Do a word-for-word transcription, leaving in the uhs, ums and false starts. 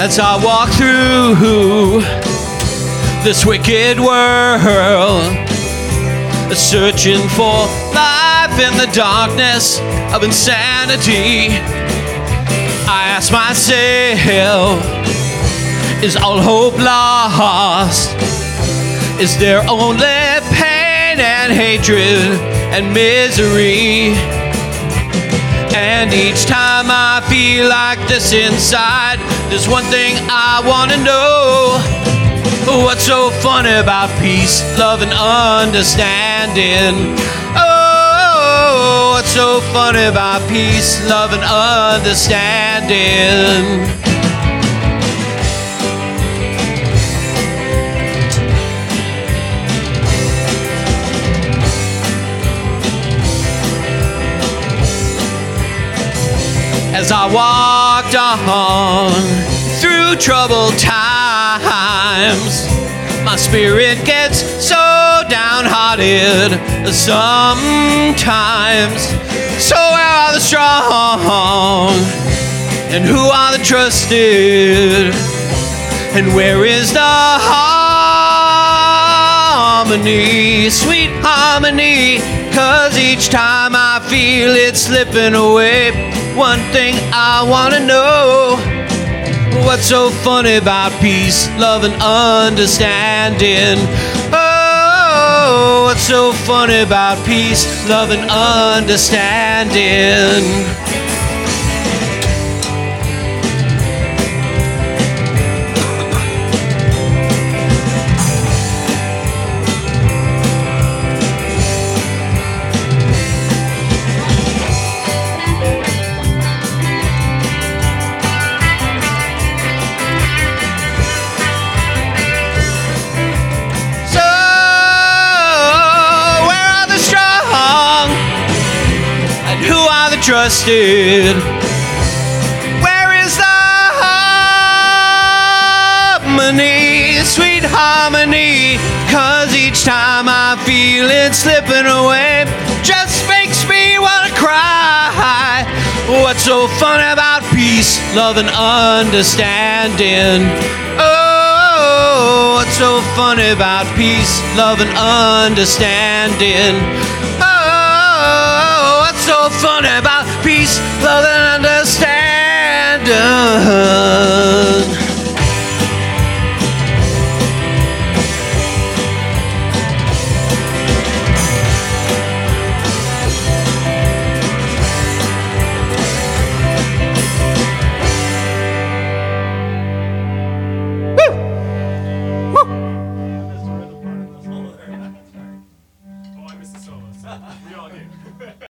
As I walk through this wicked world, searching for life in the darkness of insanity, I ask myself, is all hope lost? Is there only pain and hatred and misery? And each time I feel like this inside, there's one thing I want to know. What's so funny about peace, love, and understanding? Oh, what's so funny about peace, love, and understanding? As I walked on through troubled times, my spirit gets so downhearted sometimes. So where are the strong? And who are the trusted? And where is the harmony, sweet harmony? 'Cause each time I feel it slipping away, one thing I want to know. What's so funny about peace, love, and understanding? Oh, what's so funny about peace, love, and understanding? Trusted. Where is the harmony, sweet harmony? 'Cause each time I feel it slipping away, just makes me wanna cry. What's so fun about peace, love, and understanding? Oh, what's so funny about peace, love, and understanding? So funny about peace, love, and understanding.